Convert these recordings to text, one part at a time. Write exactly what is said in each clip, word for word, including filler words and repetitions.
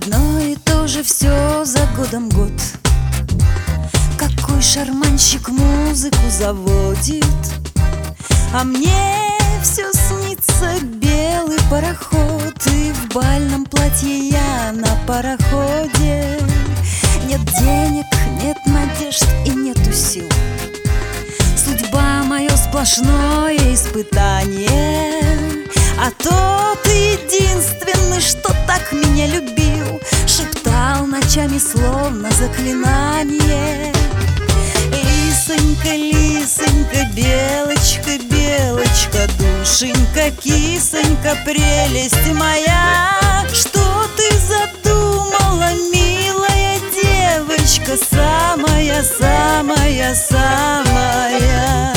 Одно и то же все за годом год. Какой шарманщик музыку заводит, а мне все снится белый пароход. И в бальном платье я на пароходе. Нет денег, нет надежд и нету сил. Судьба — мое сплошное испытание. А тот единственный, что так меня любил, шептал ночами словно заклинание: лисонька, лисонька, белочка, белочка, душенька, кисонька, прелесть моя. Что ты задумала, милая девочка, самая, самая, самая?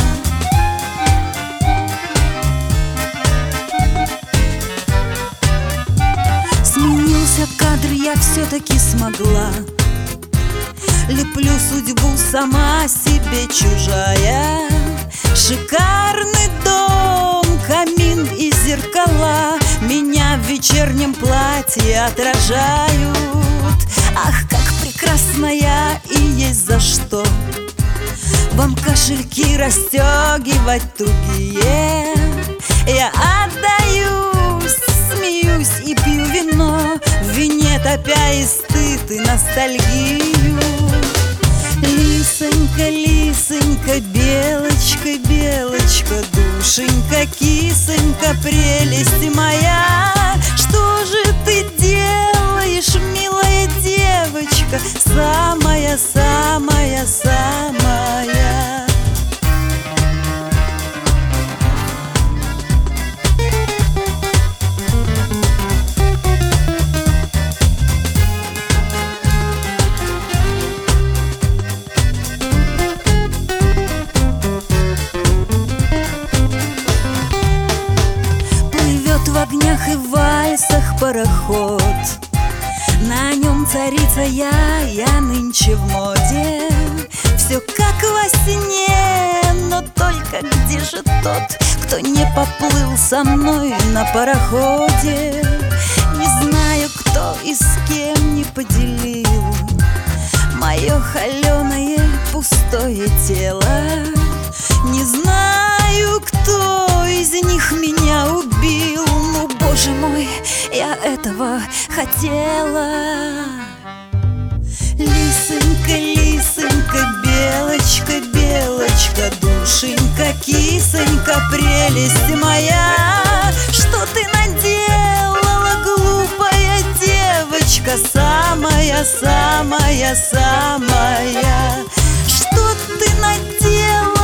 Сменился кадр, я все-таки смогла. Леплю судьбу сама себе чужая. Шикарный дом, камин и зеркала меня в вечернем платье отражают. Ах, как прекрасна я, и есть за что вам кошельки расстегивать тугие. Я отдаюсь, смеюсь и пью вино, в вине топя и стыд, и ностальгию. Лисонька, лисонька, белочка, белочка, душенька, кисонька, прелесть моя. Что же ты делаешь, милая девочка, самая, самая, самая? В огнях и вальсах пароход, на нем царица я, я нынче в моде. Все как во сне, но только где же тот, кто не поплыл со мной на пароходе? Не знаю, кто и с кем не поделил мое холеное пустое тело. Не знаю, кто из них меня убил. Ну, боже мой, я этого хотела. Лисонька, лисонька, белочка, белочка, душенька, кисонька, прелесть моя. Что ты наделала, глупая девочка, самая, самая, самая? Что ты наделала?